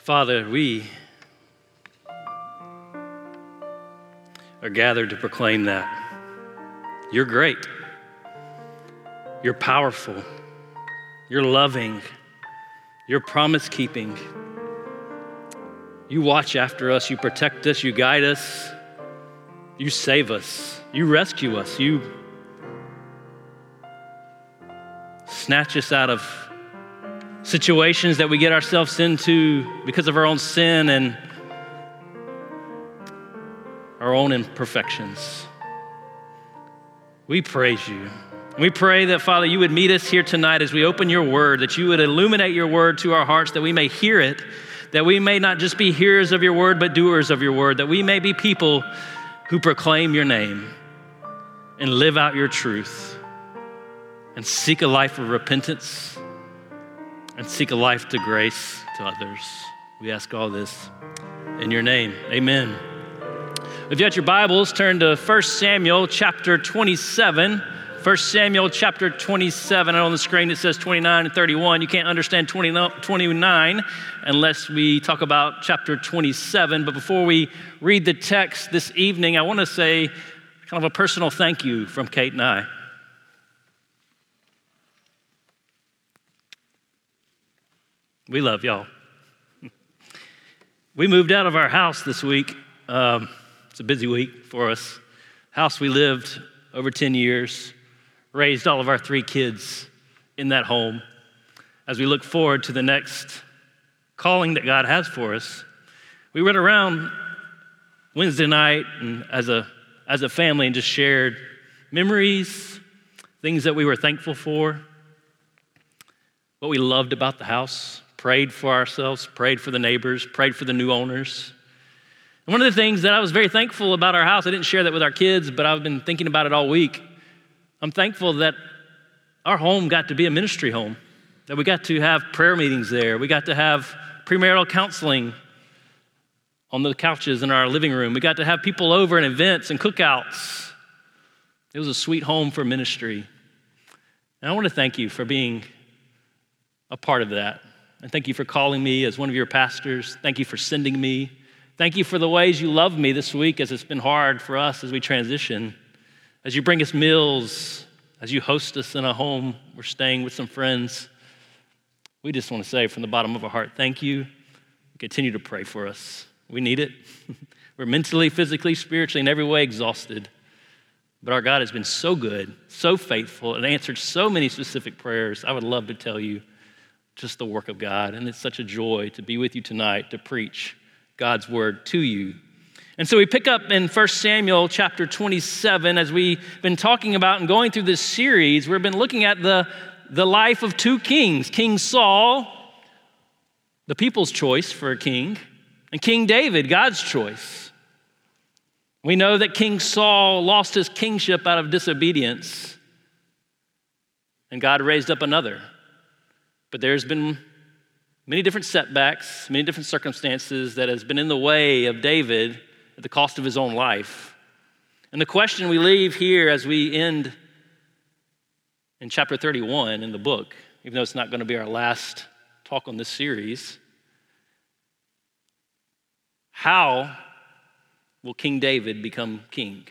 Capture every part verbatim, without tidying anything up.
Father, we are gathered to proclaim that you're great, you're powerful, you're loving, you're promise-keeping. You watch after us, you protect us, you guide us, you save us, you rescue us, you snatch us out of situations that we get ourselves into because of our own sin and our own imperfections. We praise you. We pray that, Father, you would meet us here tonight as we open your word, that you would illuminate your word to our hearts, that we may hear it, that we may not just be hearers of your word, but doers of your word, that we may be people who proclaim your name and live out your truth and seek a life of repentance and seek a life to grace to others. We ask all this in your name. Amen. If you got your Bibles, turn to First Samuel chapter twenty-seven. First Samuel chapter twenty-seven. And on the screen it says twenty-nine and thirty-one. You can't understand twenty-nine unless we talk about chapter twenty-seven. But before we read the text this evening, I want to say kind of a personal thank you from Kate and I. We love y'all. We moved out of our house this week. Um, it's a busy week for us. House we lived over ten years, raised all of our three kids in that home. As we look forward to the next calling that God has for us, we went around Wednesday night and as a as a family and just shared memories, things that we were thankful for, what we loved about the house. Prayed for ourselves, prayed for the neighbors, prayed for the new owners. And one of the things that I was very thankful about our house, I didn't share that with our kids, but I've been thinking about it all week. I'm thankful that our home got to be a ministry home, that we got to have prayer meetings there. We got to have premarital counseling on the couches in our living room. We got to have people over and events and cookouts. It was a sweet home for ministry. And I want to thank you for being a part of that. And thank you for calling me as one of your pastors. Thank you for sending me. Thank you for the ways you love me this week as it's been hard for us as we transition. As you bring us meals, as you host us in a home, we're staying with some friends. We just want to say from the bottom of our heart, thank you. Continue to pray for us. We need it. We're mentally, physically, spiritually, in every way exhausted. But our God has been so good, so faithful, and answered so many specific prayers. I would love to tell you just the work of God. And it's such a joy to be with you tonight to preach God's word to you. And so we pick up in First Samuel chapter twenty-seven. As we've been talking about and going through this series, we've been looking at the, the life of two kings, King Saul, the people's choice for a king, and King David, God's choice. We know that King Saul lost his kingship out of disobedience, and God raised up another. But there's been many different setbacks, many different circumstances that has been in the way of David at the cost of his own life. And the question we leave here as we end in chapter thirty-one in the book, even though it's not going to be our last talk on this series, how will King David become king?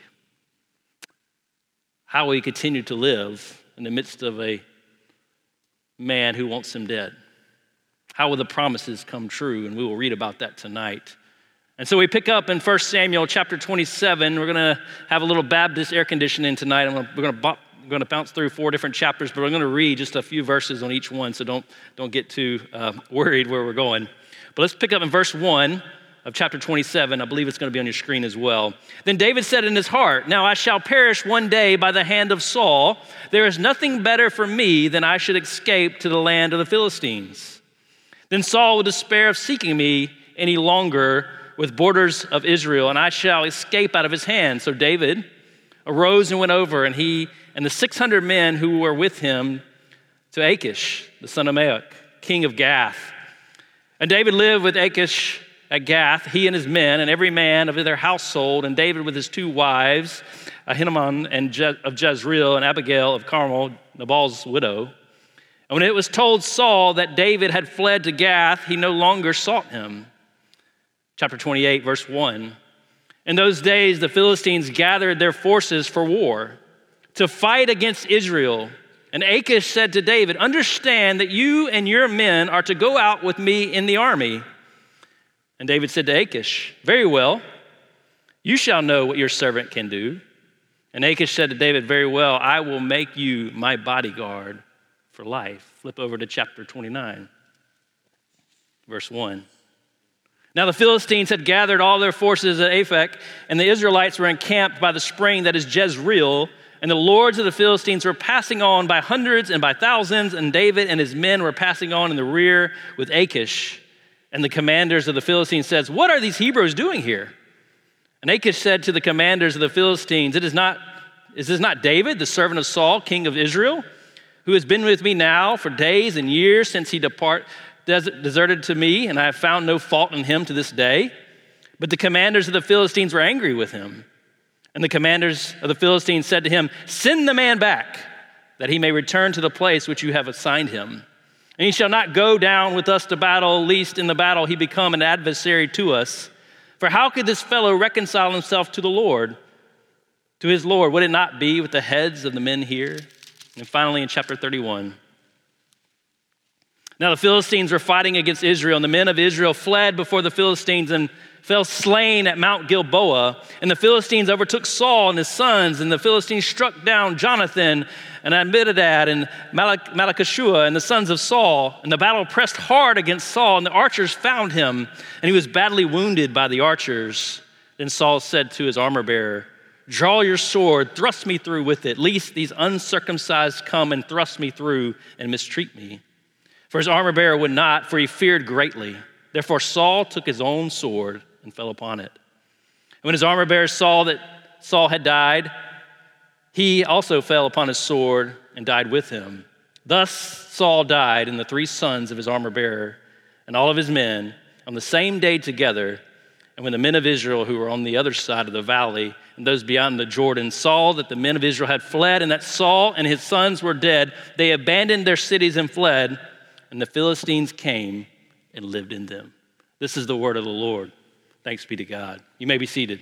How will he continue to live in the midst of a man who wants him dead? How will the promises come true? And we will read about that tonight. And so we pick up in First Samuel chapter twenty-seven. We're going to have a little Baptist air conditioning tonight. I'm gonna, we're going to we're going to bounce through four different chapters, but we're going to read just a few verses on each one, so don't, don't get too uh, worried where we're going. But let's pick up in verse one of chapter twenty-seven. I believe it's going to be on your screen as well. Then David said in his heart, "Now I shall perish one day by the hand of Saul. There is nothing better for me than I should escape to the land of the Philistines. Then Saul will despair of seeking me any longer with borders of Israel, and I shall escape out of his hand." So David arose and went over, and he and the six hundred men who were with him, to Achish, the son of Maoch, king of Gath. And David lived with Achish at Gath, he and his men, and every man of their household, and David with his two wives, Ahinoam and Je- of Jezreel, and Abigail of Carmel, Nabal's widow. And when it was told Saul that David had fled to Gath, he no longer sought him. Chapter twenty-eight, verse one. In those days, the Philistines gathered their forces for war to fight against Israel. And Achish said to David, understand that you and your men are to go out with me in the army. And David said to Achish, very well, you shall know what your servant can do. And Achish said to David, very well, I will make you my bodyguard for life. Flip over to chapter twenty-nine, verse one. Now the Philistines had gathered all their forces at Aphek, and the Israelites were encamped by the spring that is Jezreel, and the lords of the Philistines were passing on by hundreds and by thousands, and David and his men were passing on in the rear with Achish. And the commanders of the Philistines said, what are these Hebrews doing here? And Achish said to the commanders of the Philistines, it is not, is this not David, the servant of Saul, king of Israel, who has been with me now for days and years since he depart, deserted to me, and I have found no fault in him to this day? But the commanders of the Philistines were angry with him. And the commanders of the Philistines said to him, send the man back, that he may return to the place which you have assigned him. And he shall not go down with us to battle, lest in the battle he become an adversary to us. For how could this fellow reconcile himself to the Lord, to his Lord? Would it not be with the heads of the men here? And finally, in chapter thirty-one. Now the Philistines were fighting against Israel, and the men of Israel fled before the Philistines and fell slain at Mount Gilboa. And the Philistines overtook Saul and his sons, and the Philistines struck down Jonathan and Abinadab and Malach- Malchishua and the sons of Saul. And the battle pressed hard against Saul, and the archers found him, and he was badly wounded by the archers. Then Saul said to his armor bearer, draw your sword, thrust me through with it, lest these uncircumcised come and thrust me through and mistreat me. For his armor bearer would not, for he feared greatly. Therefore Saul took his own sword and fell upon it. And when his armor bearer saw that Saul had died, he also fell upon his sword and died with him. Thus Saul died, and the three sons of his armor bearer and all of his men on the same day together. And when the men of Israel who were on the other side of the valley and those beyond the Jordan saw that the men of Israel had fled and that Saul and his sons were dead, they abandoned their cities and fled. And the Philistines came and lived in them. This is the word of the Lord. Thanks be to God. You may be seated.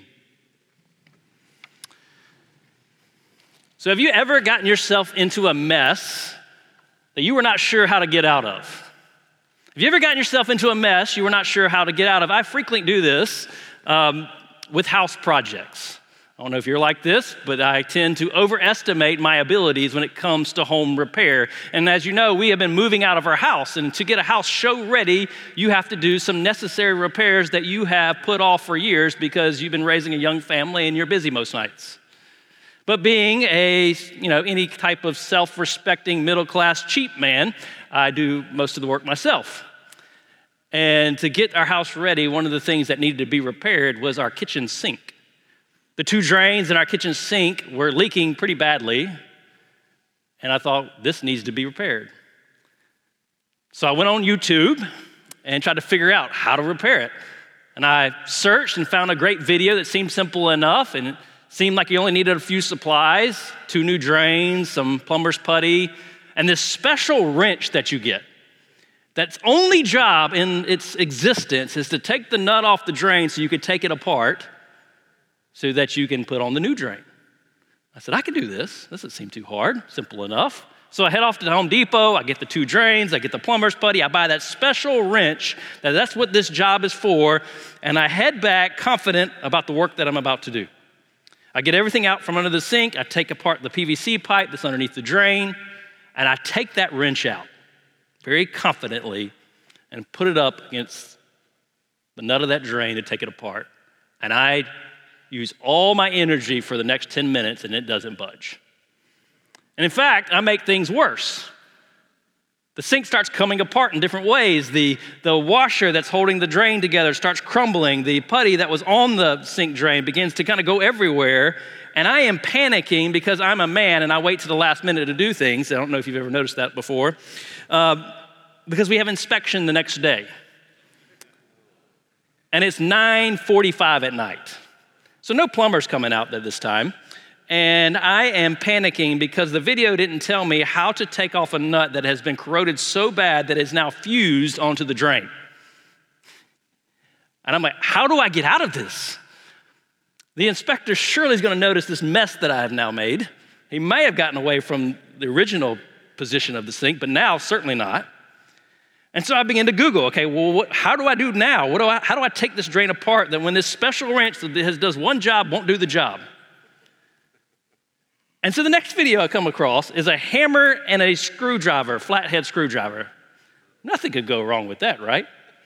So have you ever gotten yourself into a mess that you were not sure how to get out of? Have you ever gotten yourself into a mess you were not sure how to get out of? I frequently do this um, with house projects. I don't know if you're like this, but I tend to overestimate my abilities when it comes to home repair. And as you know, we have been moving out of our house. And to get a house show ready, you have to do some necessary repairs that you have put off for years because you've been raising a young family and you're busy most nights. But being a, you know, any type of self-respecting middle-class cheap man, I do most of the work myself. And to get our house ready, one of the things that needed to be repaired was our kitchen sink. The two drains in our kitchen sink were leaking pretty badly, and I thought, this needs to be repaired. So I went on YouTube and tried to figure out how to repair it. And I searched and found a great video that seemed simple enough, and it seemed like you only needed a few supplies, two new drains, some plumber's putty, and this special wrench that you get. That's only job in its existence is to take the nut off the drain so you could take it apart so that you can put on the new drain. I said, I can do this. This doesn't seem too hard, simple enough. So I head off to the Home Depot, I get the two drains, I get the plumber's putty, I buy that special wrench, that that's what this job is for, and I head back confident about the work that I'm about to do. I get everything out from under the sink, I take apart the P V C pipe that's underneath the drain, and I take that wrench out very confidently and put it up against the nut of that drain to take it apart. And I use all my energy for the next ten minutes and it doesn't budge. And in fact, I make things worse. The sink starts coming apart in different ways. The, the washer that's holding the drain together starts crumbling. The putty that was on the sink drain begins to kind of go everywhere. And I am panicking because I'm a man and I wait to the last minute to do things. I don't know if you've ever noticed that before. Uh, because we have inspection the next day. And it's nine forty-five at night. So no plumber's coming out at this time. and I am panicking because the video didn't tell me how to take off a nut that has been corroded so bad that it's now fused onto the drain. And I'm like, how do I get out of this? The inspector surely is going to notice this mess that I have now made. He may have gotten away from the original position of the sink, but now certainly not. And so I began to Google, okay, well, what, how do I do now? What do I, how do I take this drain apart that when this special wrench that has, does one job won't do the job? And so the next video I come across is a hammer and a screwdriver, flathead screwdriver. Nothing could go wrong with that, right?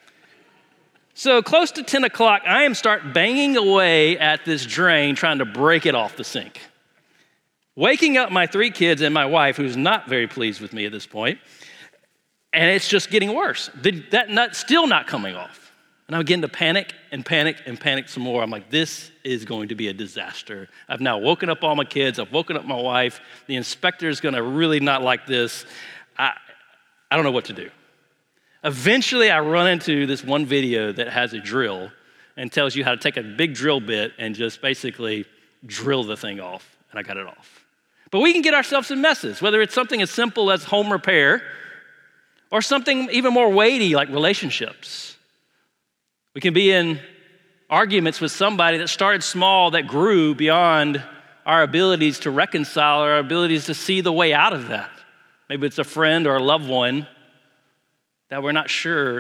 So close to ten o'clock, I am start banging away at this drain, trying to break it off the sink. Waking up my three kids and my wife, who's not very pleased with me at this point, and it's just getting worse. The, that nut's still not coming off. And I begin to panic and panic and panic some more. I'm like, this is going to be a disaster. I've now woken up all my kids. I've woken up my wife. The inspector's gonna really not like this. I, I don't know what to do. Eventually, I run into this one video that has a drill and tells you how to take a big drill bit and just basically drill the thing off, and I got it off. But we can get ourselves in messes, whether it's something as simple as home repair or something even more weighty like relationships. We can be in arguments with somebody that started small, that grew beyond our abilities to reconcile, our abilities to see the way out of that. Maybe it's a friend or a loved one that we're not sure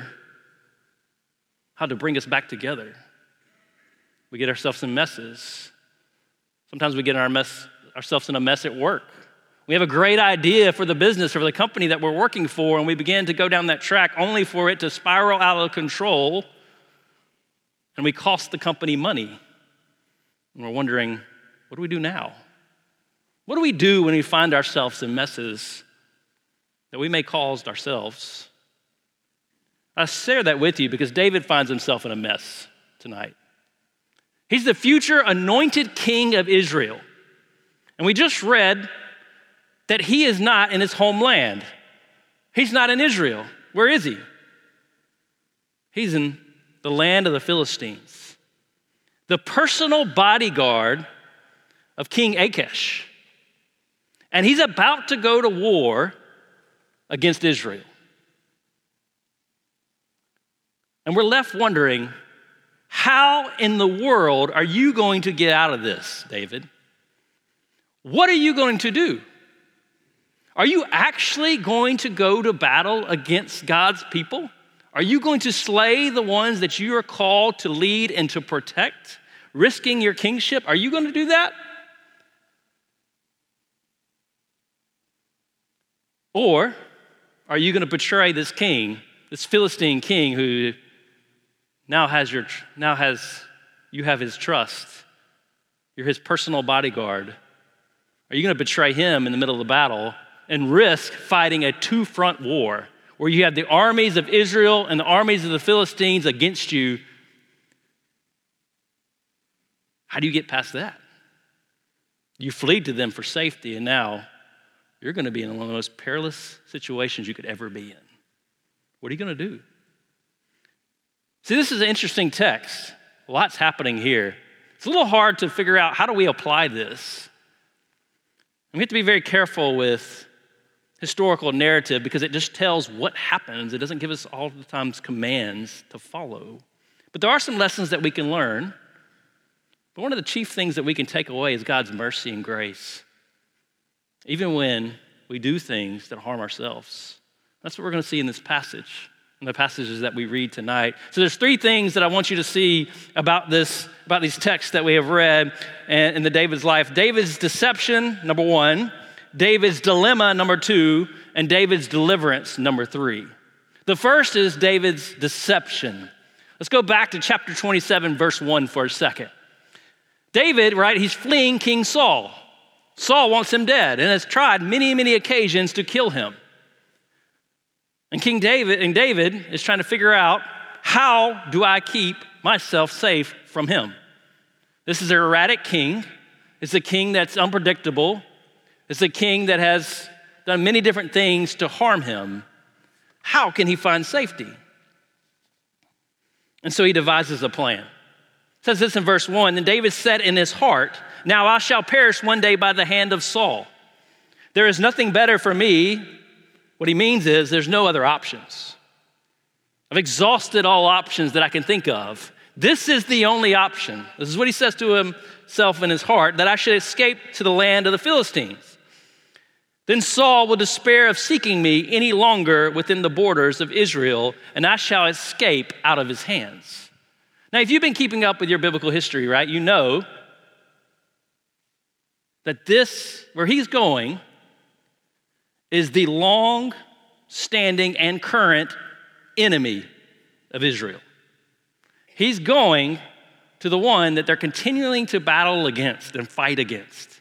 how to bring us back together. We get ourselves in messes. Sometimes we get our mess, ourselves in a mess at work. We have a great idea for the business or for the company that we're working for, and we begin to go down that track only for it to spiral out of control, and we cost the company money. And we're wondering, what do we do now? What do we do when we find ourselves in messes that we may cause ourselves? I share that with you because David finds himself in a mess tonight. He's the future anointed king of Israel. And we just read that he is not in his homeland. He's not in Israel. Where is he? He's in the land of the Philistines, the personal bodyguard of King Achish. And he's about to go to war against Israel. And we're left wondering, how in the world are you going to get out of this, David? What are you going to do? Are you actually going to go to battle against God's people? Are you going to slay the ones that you are called to lead and to protect, risking your kingship? Are you going to do that? Or are you going to betray this king, this Philistine king who now has your now has you have his trust? You're his personal bodyguard. Are you going to betray him in the middle of the battle and risk fighting a two-front war where you have the armies of Israel and the armies of the Philistines against you? How do you get past that? You fled to them for safety, and now you're going to be in one of the most perilous situations you could ever be in. What are you going to do? See, this is an interesting text. A lot's happening here. It's a little hard to figure out, how do we apply this? And we have to be very careful with historical narrative because it just tells what happens. It doesn't give us all the times commands to follow. But there are some lessons that we can learn. But one of the chief things that we can take away is God's mercy and grace, even when we do things that harm ourselves. That's what we're going to see in this passage, in the passages that we read tonight. So there's three things that I want you to see about this, about these texts that we have read in the David's life. David's deception, number one. David's dilemma, number two. And David's deliverance, number three. The first is David's deception. Let's go back to chapter twenty-seven, verse one for a second. David, right, he's fleeing King Saul. Saul wants him dead and has tried many, many occasions to kill him. And King David, and David is trying to figure out, how do I keep myself safe from him? This is an erratic king. It's a king that's unpredictable. It's a king that has done many different things to harm him. How can he find safety? And so he devises a plan. It says this in verse one, then David said in his heart, now I shall perish one day by the hand of Saul. There is nothing better for me. What he means is there's no other options. I've exhausted all options that I can think of. This is the only option. This is what he says to himself in his heart, that I should escape to the land of the Philistines. Then Saul will despair of seeking me any longer within the borders of Israel, and I shall escape out of his hands. Now, if you've been keeping up with your biblical history, right, you know that this, where he's going, is the long-standing and current enemy of Israel. He's going to the one that they're continuing to battle against and fight against.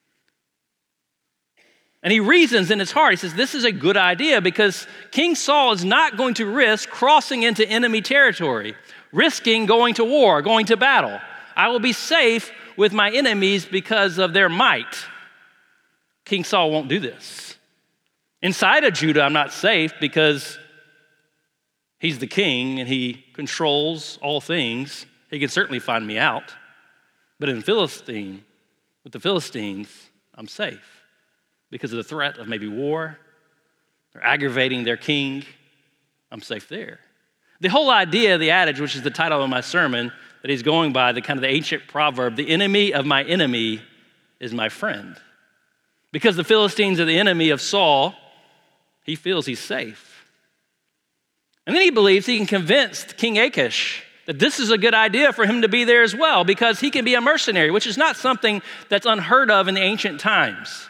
And he reasons in his heart, he says, this is a good idea because King Saul is not going to risk crossing into enemy territory, risking going to war, going to battle. I will be safe with my enemies because of their might. King Saul won't do this. Inside of Judah, I'm not safe because he's the king and he controls all things. He can certainly find me out. But in Philistine, with the Philistines, I'm safe because of the threat of maybe war. They're aggravating their king. I'm safe there. The whole idea of the adage, which is the title of my sermon, that he's going by, the kind of the ancient proverb, the enemy of my enemy is my friend. Because the Philistines are the enemy of Saul, he feels he's safe. And then he believes he can convince King Achish that this is a good idea for him to be there as well because he can be a mercenary, which is not something that's unheard of in the ancient times.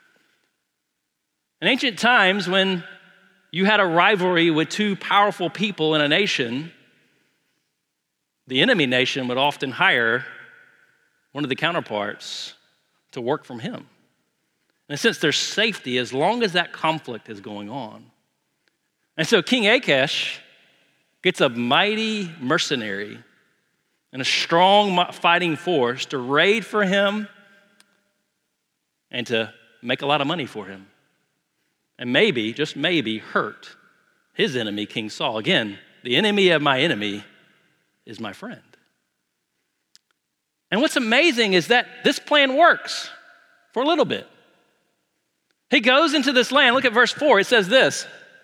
In ancient times, when you had a rivalry with two powerful people in a nation, the enemy nation would often hire one of the counterparts to work from him. In a sense, there's safety as long as that conflict is going on. And so King Achish gets a mighty mercenary and a strong fighting force to raid for him and to make a lot of money for him. And maybe, just maybe, hurt his enemy, King Saul. Again, the enemy of my enemy is my friend. And what's amazing is that this plan works for a little bit. He goes into this land. Look at verse four. It says this.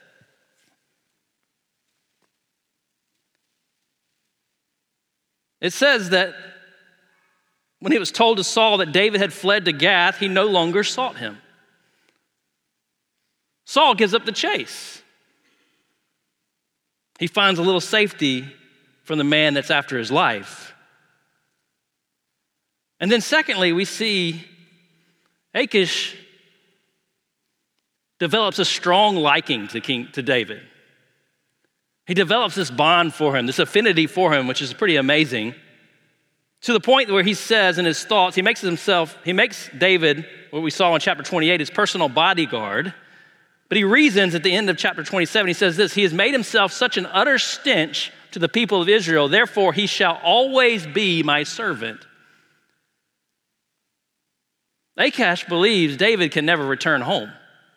It says that when he was told to Saul that David had fled to Gath, he no longer sought him. Saul gives up the chase. He finds a little safety from the man that's after his life. And then secondly, we see Achish develops a strong liking to King to David. He develops this bond for him, this affinity for him, which is pretty amazing, to the point where he says in his thoughts, he makes himself, he makes David, what we saw in chapter twenty-eight, his personal bodyguard. But he reasons at the end of chapter twenty-seven, he says this, he has made himself such an utter stench to the people of Israel, therefore he shall always be my servant. Achish believes David can never return home.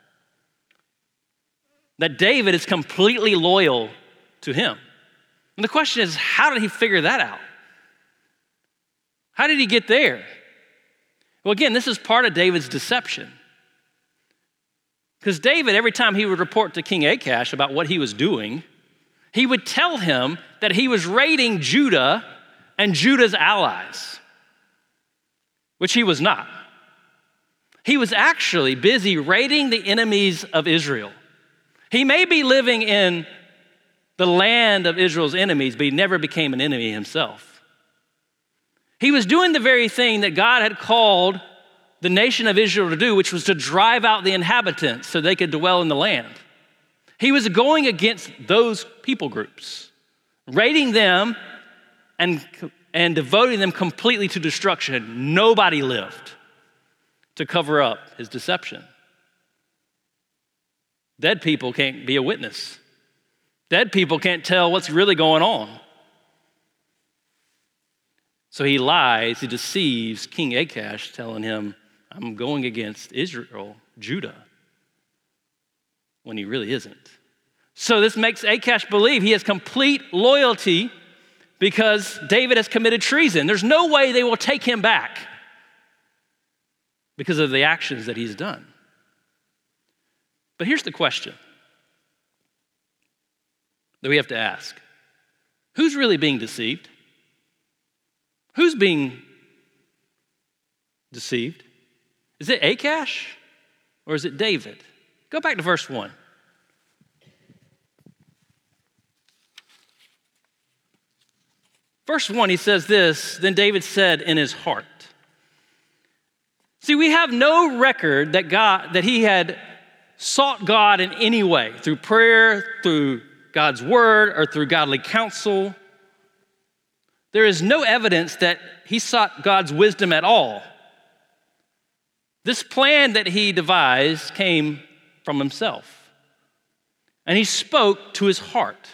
That David is completely loyal to him. And the question is, how did he figure that out? How did he get there? Well, again, this is part of David's deception. Because David, every time he would report to King Achish about what he was doing, he would tell him that he was raiding Judah and Judah's allies, which he was not. He was actually busy raiding the enemies of Israel. He may be living in the land of Israel's enemies, but he never became an enemy himself. He was doing the very thing that God had called the nation of Israel to do, which was to drive out the inhabitants so they could dwell in the land. He was going against those people groups, raiding them and, and devoting them completely to destruction. Nobody lived to cover up his deception. Dead people can't be a witness. Dead people can't tell what's really going on. So he lies, he deceives King Achish, telling him, I'm going against Israel, Judah, when he really isn't. So this makes Achish believe he has complete loyalty because David has committed treason. There's no way they will take him back because of the actions that he's done. But here's the question that we have to ask. Who's really being deceived? Who's being deceived? Is it Achash or is it David? Go back to verse one. Verse one, he says this, then David said in his heart. See, we have no record that God, that he had sought God in any way, through prayer, through God's word, or through godly counsel. There is no evidence that he sought God's wisdom at all. This plan that he devised came from himself. And he spoke to his heart.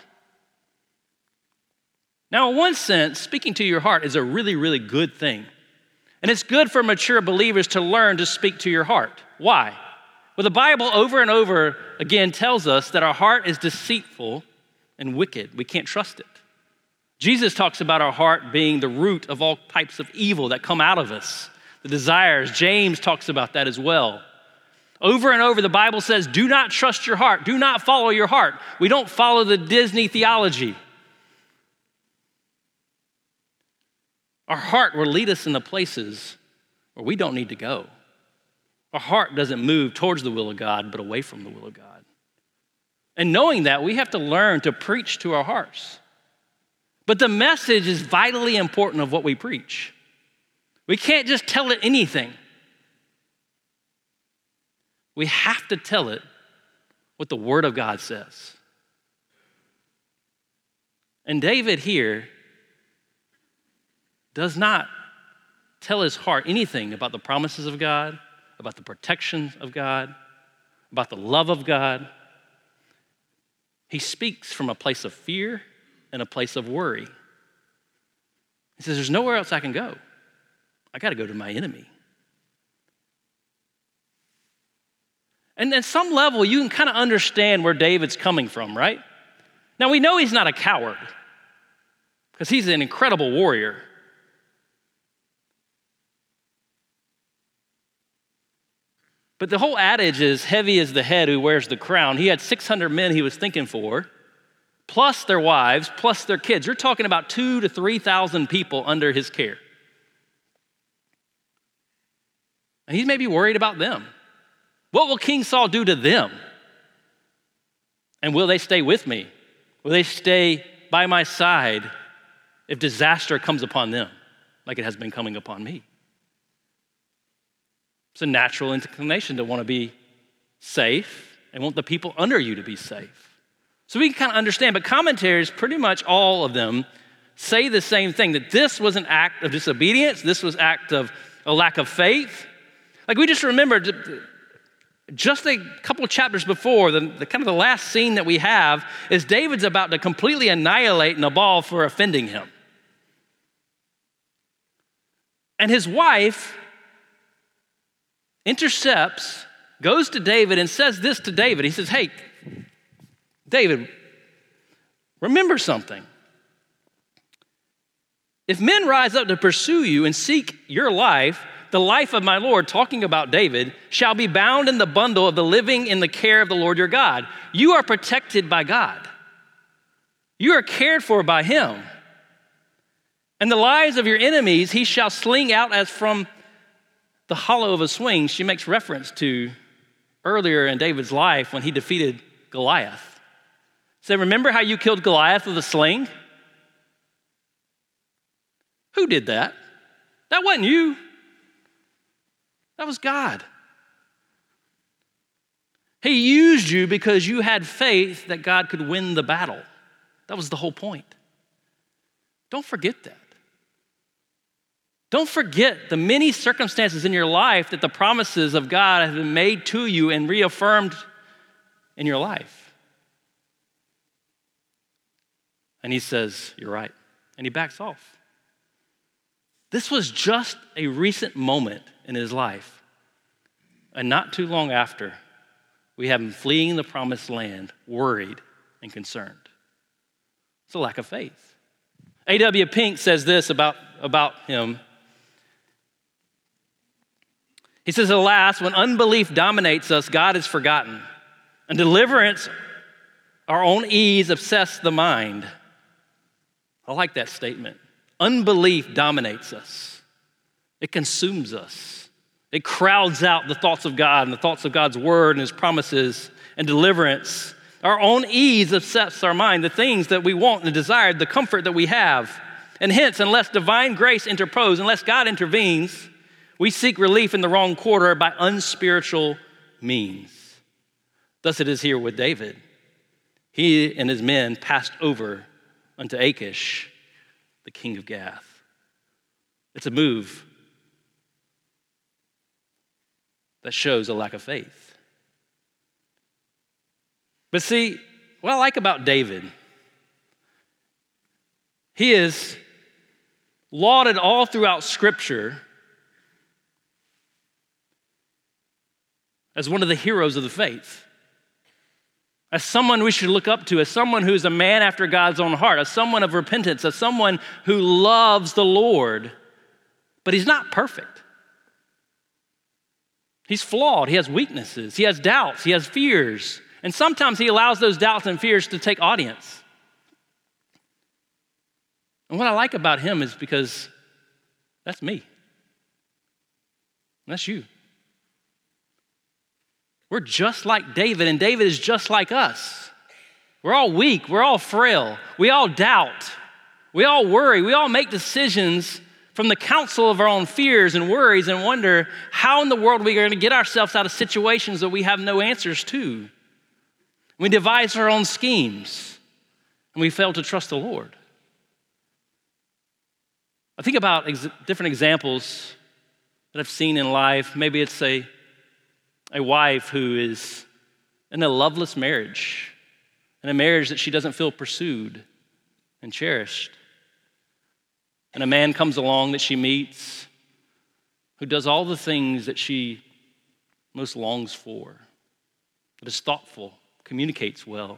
Now, in one sense, speaking to your heart is a really, really good thing. And it's good for mature believers to learn to speak to your heart. Why? Well, the Bible over and over again tells us that our heart is deceitful and wicked. We can't trust it. Jesus talks about our heart being the root of all types of evil that come out of us, the desires. James talks about that as well. Over and over, the Bible says, do not trust your heart. Do not follow your heart. We don't follow the Disney theology. Our heart will lead us into places where we don't need to go. Our heart doesn't move towards the will of God, but away from the will of God. And knowing that, we have to learn to preach to our hearts. But the message is vitally important of what we preach. We can't just tell it anything. We have to tell it what the Word of God says. And David here does not tell his heart anything about the promises of God, about the protection of God, about the love of God. He speaks from a place of fear and a place of worry. He says, there's nowhere else I can go. I got to go to my enemy. And at some level, you can kind of understand where David's coming from, right? Now, we know he's not a coward because he's an incredible warrior. But the whole adage is heavy is the head who wears the crown. He had six hundred men he was thinking for, plus their wives, plus their kids. You're talking about two to three thousand people under his care. And he's maybe worried about them. What will King Saul do to them? And will they stay with me? Will they stay by my side if disaster comes upon them like it has been coming upon me? It's a natural inclination to want to be safe and want the people under you to be safe. So we can kind of understand, but commentaries, pretty much all of them, say the same thing, that this was an act of disobedience, this was an act of a lack of faith. Like we just remembered, just a couple of chapters before, the, the kind of the last scene that we have is David's about to completely annihilate Nabal for offending him. And his wife intercepts, goes to David and says this to David. He says, hey, David, remember something. If men rise up to pursue you and seek your life, the life of my Lord, talking about David, shall be bound in the bundle of the living in the care of the Lord your God. You are protected by God. You are cared for by him. And the lives of your enemies he shall sling out as from the hollow of a swing. She makes reference to earlier in David's life when he defeated Goliath. So remember how you killed Goliath with a sling? Who did that? That wasn't you. That was God. He used you because you had faith that God could win the battle. That was the whole point. Don't forget that. Don't forget the many circumstances in your life that the promises of God have been made to you and reaffirmed in your life. And he says, you're right. And he backs off. This was just a recent moment in his life. And not too long after, we have him fleeing the promised land, worried and concerned. It's a lack of faith. A W Pink says this about, about him. He says, alas, when unbelief dominates us, God is forgotten, and deliverance, our own ease, obsess the mind. I like that statement. Unbelief dominates us. It consumes us. It crowds out the thoughts of God and the thoughts of God's word and his promises and deliverance. Our own ease obsesses our mind, the things that we want and desire, the comfort that we have. And hence, unless divine grace interposes, unless God intervenes, we seek relief in the wrong quarter by unspiritual means. Thus it is here with David. He and his men passed over unto Achish, the king of Gath. It's a move that shows a lack of faith. But see, what I like about David, he is lauded all throughout Scripture as one of the heroes of the faith, as someone we should look up to, as someone who's a man after God's own heart, as someone of repentance, as someone who loves the Lord, but he's not perfect. He's flawed, he has weaknesses, he has doubts, he has fears, and sometimes he allows those doubts and fears to take audience. And what I like about him is because that's me. That's you. We're just like David, and David is just like us. We're all weak. We're all frail. We all doubt. We all worry. We all make decisions from the counsel of our own fears and worries and wonder how in the world we are going to get ourselves out of situations that we have no answers to. We devise our own schemes, and we fail to trust the Lord. I think about ex- different examples that I've seen in life. Maybe it's a A wife who is in a loveless marriage, in a marriage that she doesn't feel pursued and cherished. And a man comes along that she meets who does all the things that she most longs for, that is thoughtful, communicates well,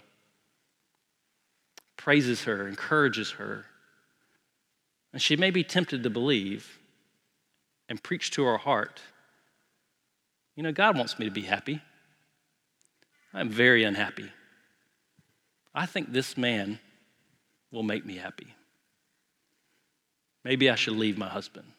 praises her, encourages her. And she may be tempted to believe and preach to her heart, you know, God wants me to be happy. I'm very unhappy. I think this man will make me happy. Maybe I should leave my husband.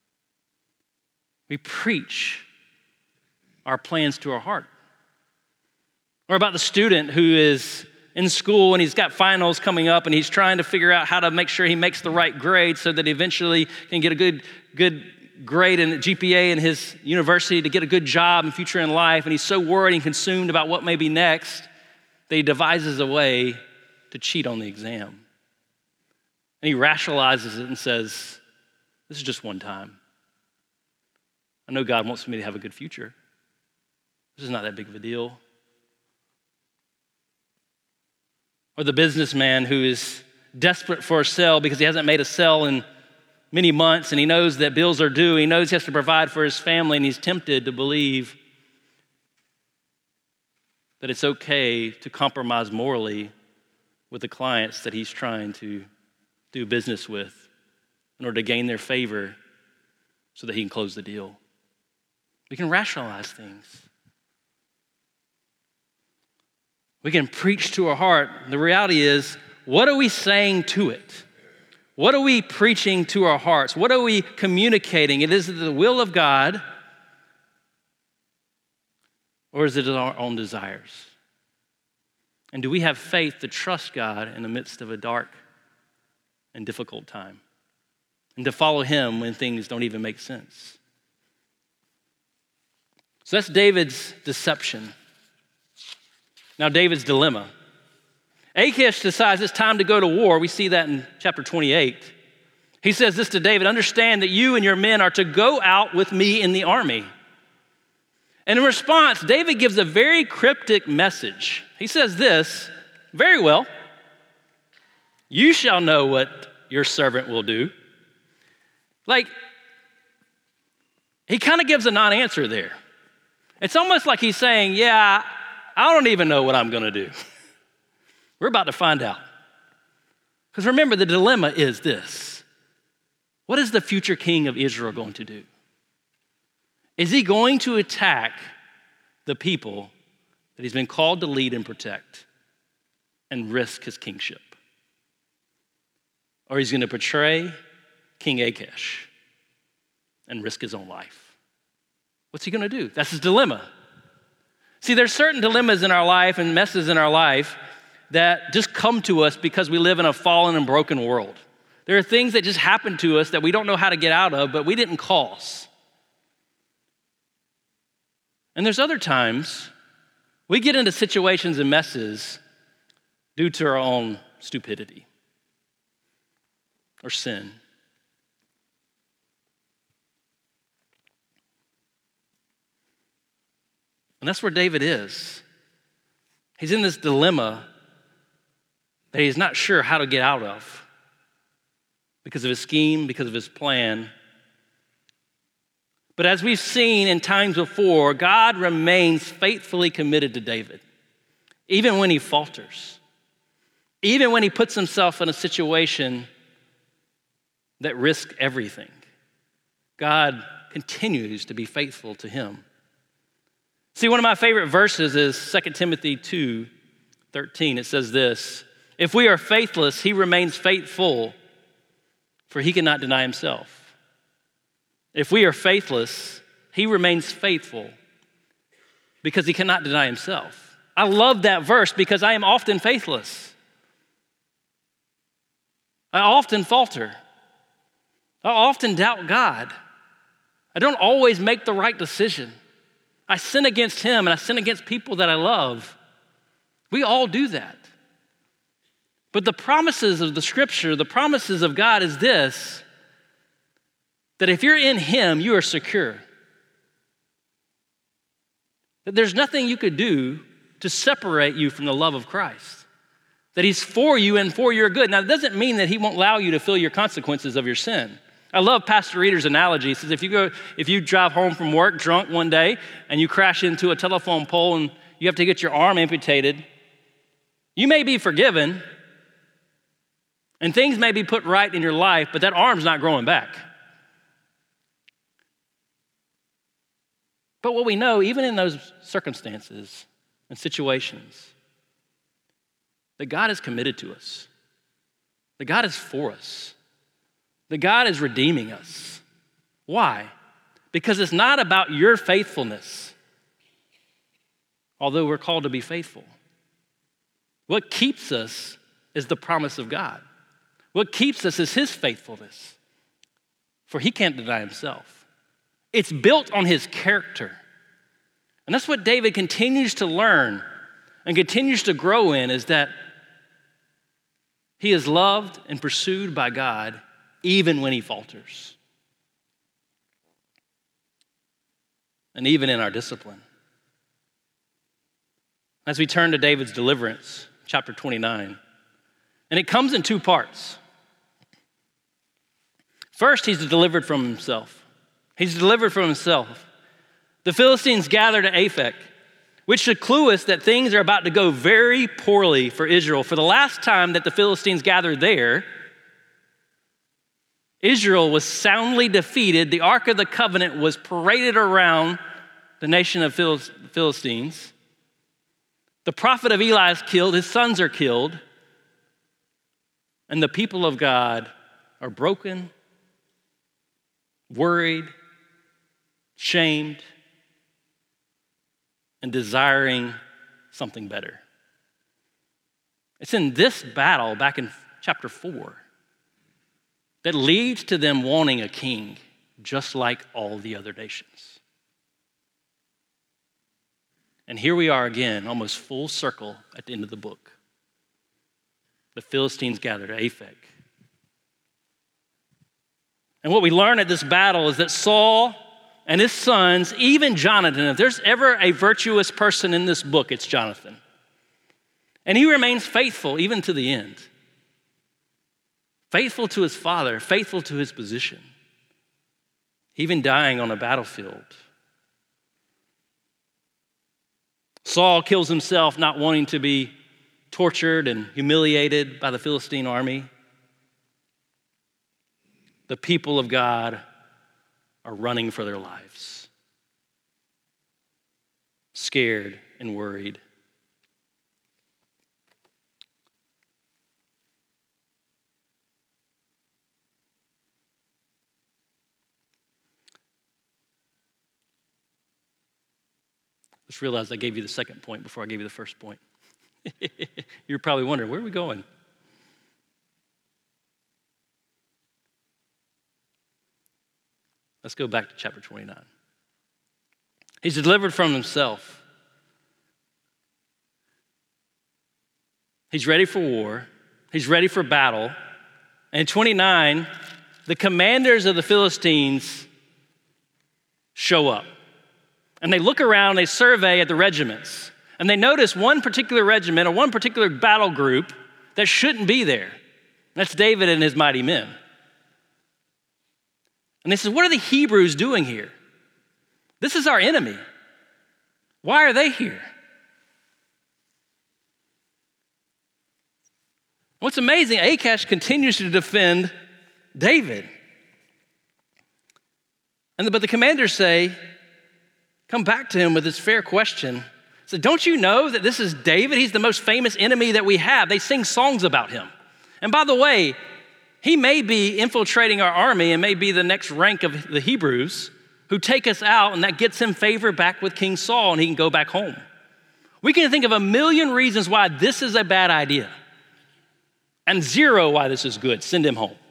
We preach our plans to our heart. Or about the student who is in school and he's got finals coming up and he's trying to figure out how to make sure he makes the right grade so that he eventually can get a good, good grade and G P A in his university to get a good job and future in life. And he's so worried and consumed about what may be next that he devises a way to cheat on the exam. And he rationalizes it and says, this is just one time. I know God wants me to have a good future. This is not that big of a deal. Or the businessman who is desperate for a sale because he hasn't made a sale in many months and he knows that bills are due. He knows he has to provide for his family and he's tempted to believe that it's okay to compromise morally with the clients that he's trying to do business with in order to gain their favor so that he can close the deal. We can rationalize things. We can preach to our heart. The reality is, what are we saying to it? What are we preaching to our hearts? What are we communicating? It is the will of God, or is it our own desires? And do we have faith to trust God in the midst of a dark and difficult time? And to follow him when things don't even make sense? So that's David's deception. Now David's dilemma. Achish decides it's time to go to war. We see that in chapter twenty-eight. He says this to David, understand that you and your men are to go out with me in the army. And in response, David gives a very cryptic message. He says this, very well, you shall know what your servant will do. Like, he kind of gives a non-answer there. It's almost like he's saying, yeah, I don't even know what I'm going to do. We're about to find out. Because remember, the dilemma is this. What is the future king of Israel going to do? Is he going to attack the people that he's been called to lead and protect and risk his kingship? Or he's going to betray King Achish and risk his own life? What's he going to do? That's his dilemma. See, there's certain dilemmas in our life and messes in our life that just come to us because we live in a fallen and broken world. There are things that just happen to us that we don't know how to get out of, but we didn't cause. And there's other times we get into situations and messes due to our own stupidity or sin. And that's where David is. He's in this dilemma that he's not sure how to get out of because of his scheme, because of his plan. But as we've seen in times before, God remains faithfully committed to David, even when he falters, even when he puts himself in a situation that risks everything. God continues to be faithful to him. See, one of my favorite verses is Second Timothy two thirteen. It says this, "If we are faithless, he remains faithful, for he cannot deny himself." If we are faithless, he remains faithful because he cannot deny himself. I love that verse because I am often faithless. I often falter. I often doubt God. I don't always make the right decision. I sin against him and I sin against people that I love. We all do that. But the promises of the scripture, the promises of God is this, that if you're in him, you are secure. That there's nothing you could do to separate you from the love of Christ. That he's for you and for your good. Now, it doesn't mean that he won't allow you to feel your consequences of your sin. I love Pastor Reeder's analogy. He says if you go, if you drive home from work drunk one day and you crash into a telephone pole and you have to get your arm amputated, you may be forgiven and things may be put right in your life, but that arm's not growing back. But what we know, even in those circumstances and situations, that God is committed to us, that God is for us, that God is redeeming us. Why? Because it's not about your faithfulness, although we're called to be faithful. What keeps us is the promise of God. What keeps us is his faithfulness, for he can't deny himself. It's built on his character. And that's what David continues to learn and continues to grow in, is that he is loved and pursued by God even when he falters. And even in our discipline. As we turn to David's deliverance, chapter twenty-nine, and it comes in two parts. First, he's delivered from himself. He's delivered from himself. The Philistines gather to Aphek, which should clue us that things are about to go very poorly for Israel. For the last time that the Philistines gathered there, Israel was soundly defeated. The Ark of the Covenant was paraded around the nation of Philistines. The prophet of Eli is killed. His sons are killed. And the people of God are broken, worried, shamed, and desiring something better. It's in this battle back in chapter four that leads to them wanting a king just like all the other nations. And here we are again, almost full circle at the end of the book. The Philistines gathered at Aphek. And what we learn at this battle is that Saul and his sons, even Jonathan, if there's ever a virtuous person in this book, it's Jonathan. And he remains faithful even to the end. Faithful to his father, faithful to his position, even dying on a battlefield. Saul kills himself not wanting to be tortured and humiliated by the Philistine army. the people of God are running for their lives, scared and worried. Just realized I gave you the second point before I gave you the first point. You're probably wondering, where are we going? Let's go back to chapter twenty-nine. He's delivered from himself. He's ready for war. He's ready for battle. And in twenty-nine, the commanders of the Philistines show up. And they look around, they survey at the regiments, and they notice one particular regiment or one particular battle group that shouldn't be there. That's David and his mighty men. And they said, what are the Hebrews doing here? This is our enemy. Why are they here? What's amazing, Achash continues to defend David. And the, but the commanders say, come back to him with this fair question. So don't you know that this is David? He's the most famous enemy that we have. They sing songs about him. And by the way, he may be infiltrating our army and may be the next rank of the Hebrews who take us out, and that gets him favor back with King Saul, and he can go back home. We can think of a million reasons why this is a bad idea, and zero why this is good. Send him home.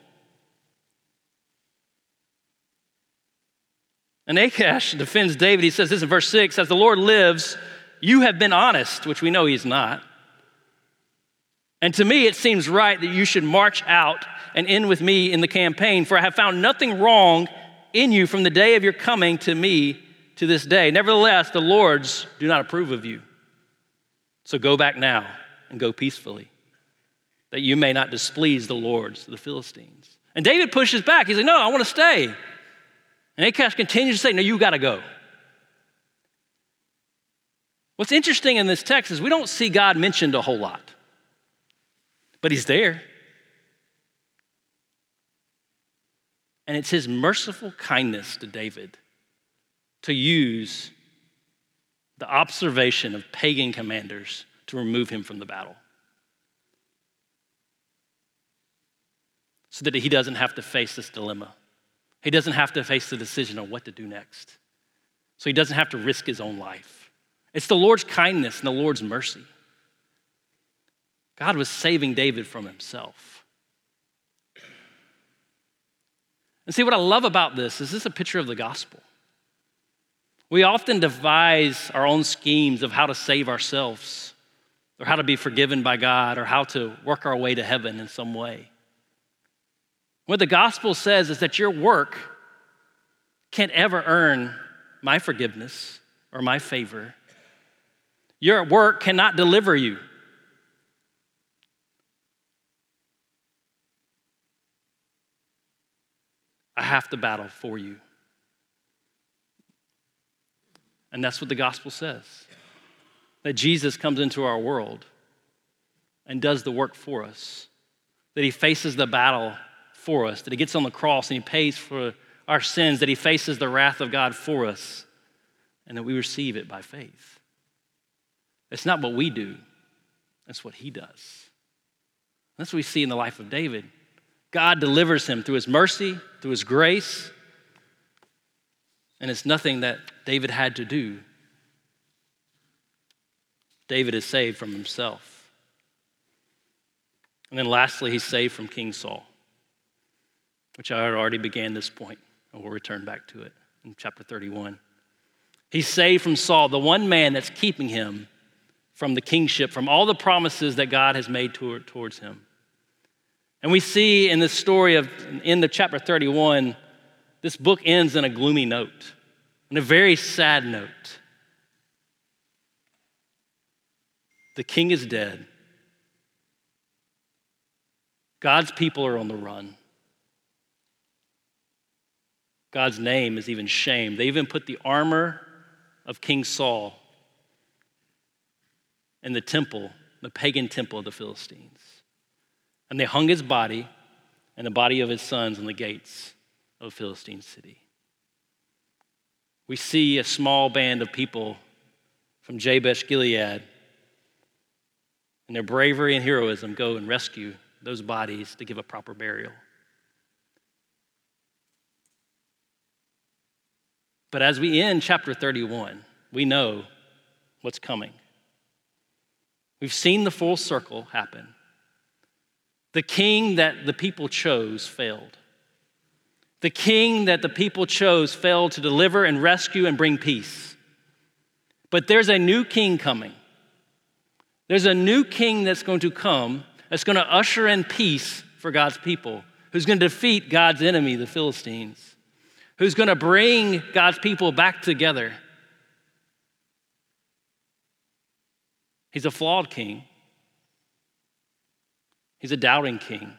And Achash defends David. He says this in verse six, as the Lord lives, you have been honest, which we know he's not. And to me, it seems right that you should march out and end with me in the campaign, for I have found nothing wrong in you from the day of your coming to me to this day. Nevertheless, the Lords do not approve of you. So go back now and go peacefully, that you may not displease the lords, the Philistines. And David pushes back. He's like, no, I want to stay. And Achash continues to say, no, you got to go. What's interesting in this text is we don't see God mentioned a whole lot, but he's there. And it's his merciful kindness to David to use the observation of pagan commanders to remove him from the battle, so that he doesn't have to face this dilemma. He doesn't have to face the decision on what to do next. So he doesn't have to risk his own life. It's the Lord's kindness and the Lord's mercy. God was saving David from himself. And see, what I love about this is this is a picture of the gospel. We often devise our own schemes of how to save ourselves, or how to be forgiven by God, or how to work our way to heaven in some way. What the gospel says is that your work can't ever earn my forgiveness or my favor. Your work cannot deliver you. I have to battle for you. And that's what the gospel says. That Jesus comes into our world and does the work for us. That he faces the battle for us. That he gets on the cross and he pays for our sins. That he faces the wrath of God for us. And that we receive it by faith. It's not what we do. It's what he does. That's what we see in the life of David. God delivers him through his mercy, through his grace, and it's nothing that David had to do. David is saved from himself. And then lastly, he's saved from King Saul, which I already began this point, and we'll return back to it in chapter thirty-one. He's saved from Saul, the one man that's keeping him from the kingship, from all the promises that God has made toward, towards him. And we see in this story of, in the chapter thirty-one, this book ends in a gloomy note, in a very sad note. The king is dead. God's people are on the run. God's name is even shamed. They even put the armor of King Saul in the temple, the pagan temple of the Philistines. And they hung his body and the body of his sons in the gates of a Philistine city. We see a small band of people from Jabesh Gilead and their bravery and heroism go and rescue those bodies to give a proper burial. But as we end chapter thirty-one, we know what's coming. We've seen the full circle happen. The king that the people chose failed. The king that the people chose failed to deliver and rescue and bring peace. But there's a new king coming. There's a new king that's going to come that's going to usher in peace for God's people, who's going to defeat God's enemy, the Philistines, who's going to bring God's people back together. He's a flawed king. He's a doubting king.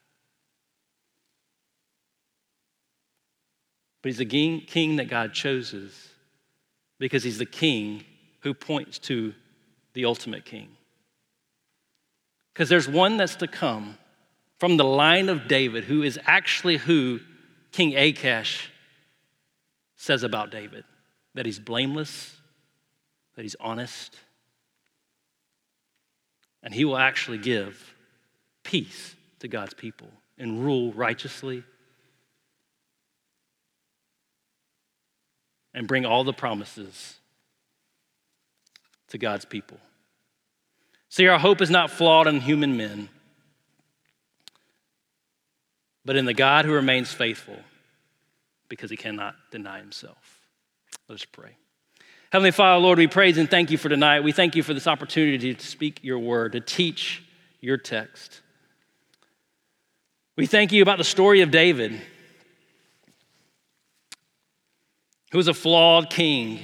But he's the king, king that God chooses because he's the king who points to the ultimate king. Because there's one that's to come from the line of David who is actually who King Achash says about David, that he's blameless, that he's honest, and he will actually give peace to God's people and rule righteously and bring all the promises to God's people. See, our hope is not flawed in human men, but in the God who remains faithful because he cannot deny himself. Let us pray. Heavenly Father, Lord, we praise and thank you for tonight. We thank you for this opportunity to speak your word, to teach your text. We thank you about the story of David, who was a flawed king,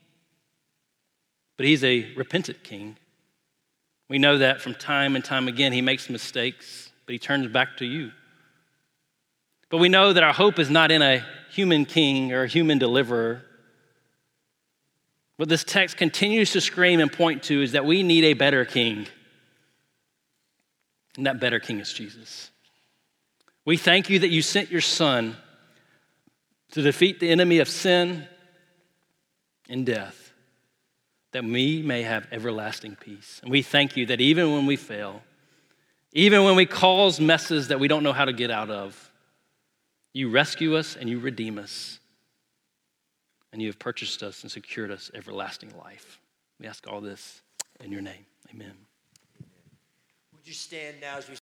but he's a repentant king. We know that from time and time again, he makes mistakes, but he turns back to you. But we know that our hope is not in a human king or a human deliverer. What this text continues to scream and point to is that we need a better king. And that better king is Jesus. We thank you that you sent your son to defeat the enemy of sin and death, that we may have everlasting peace. And we thank you that even when we fail, even when we cause messes that we don't know how to get out of, you rescue us and you redeem us. And you have purchased us and secured us everlasting life. We ask all this in your name. Amen. Would you stand now as we